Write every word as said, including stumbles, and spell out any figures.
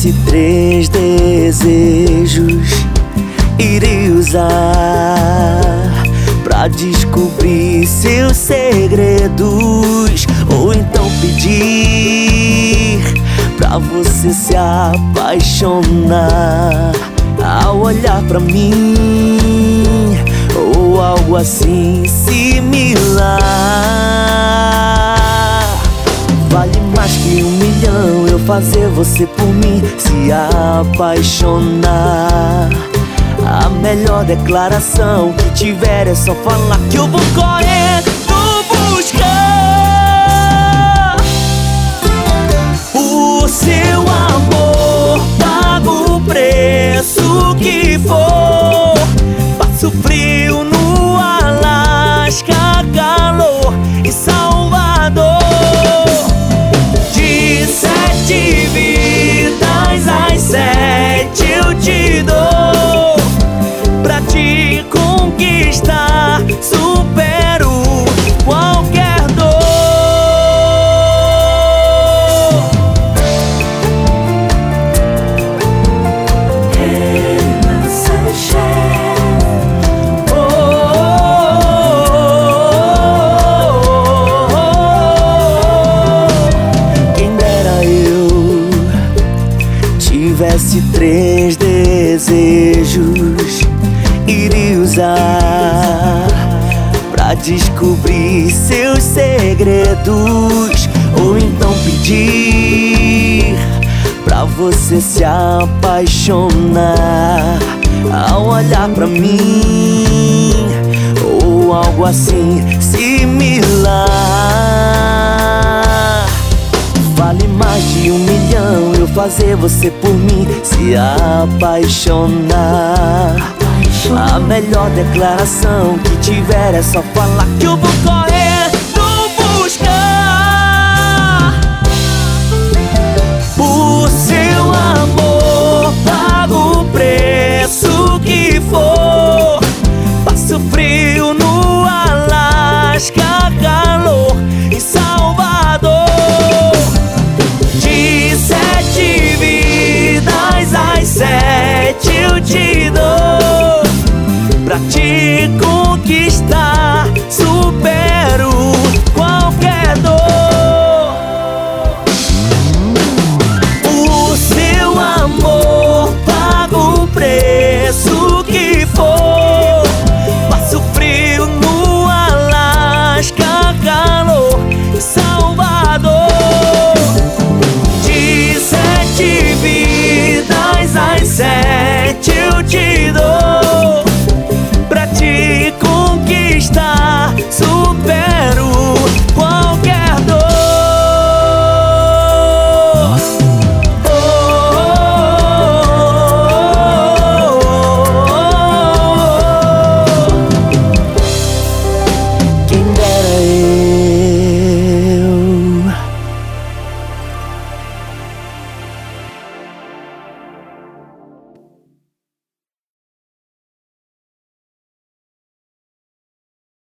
tivesse três desejos, iria usar pra descobrir seus segredos, ou então pedir pra você se apaixonar ao olhar pra mim, ou algo assim similar. Vale mais que um milhão eu fazer você por mim se apaixonar. A melhor declaração que tiver é só falar que eu vou correndo buscar o seu amor. Pago o preço que for, passo frio no Alasca, calor em Salvador. De sete vidas às sete eu te dou, pra te conquistar supero qualquer dor. Oh, oh, oh, oh. Quem dera eu tivesse três desejos, iria usar pra descobrir seus segredos, ou então pedir pra você se apaixonar ao olhar pra mim, ou algo assim similar. Vale mais de um milhão eu fazer você por mim se apaixonar. A melhor declaração que tiver é só falar que eu vou correr.